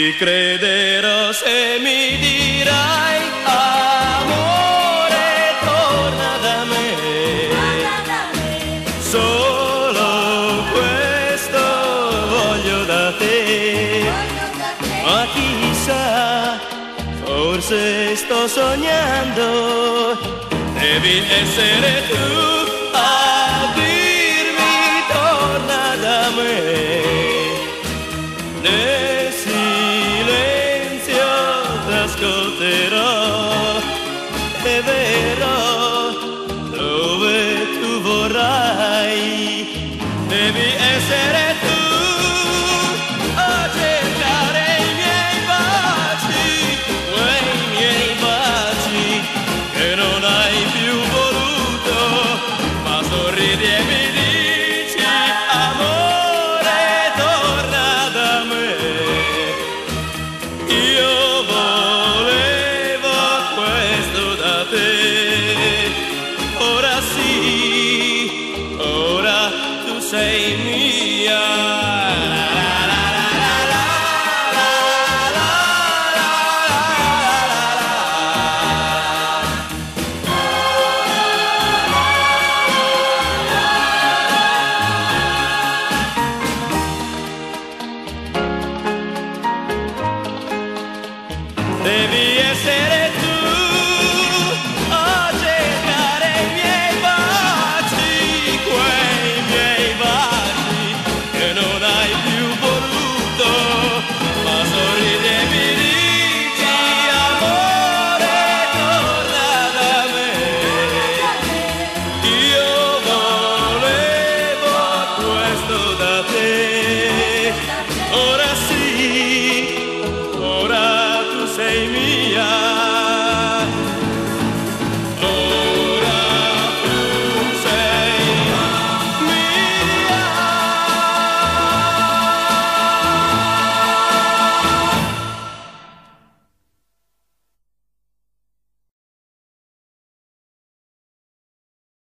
Ti crederò se mi dirai amore, torna da me. Solo questo voglio da te. Ma chissà, forse sto sognando. Devi essere tu a dirmi torna da me. Nel silenzio t'ascolterò, è vero, dove tu vorrai, devi essere tu a cercare i miei baci, quei miei baci che non hai più voluto, ma sorridi e mi dici amore torna da me. Io volevo questo da te, ora sì, ora tu sei mia. Devi essere tu a cercare i miei baci, quei miei baci che non hai più voluto, ma sorridi e mi dici amore torna da me. Io volevo questo da te, ora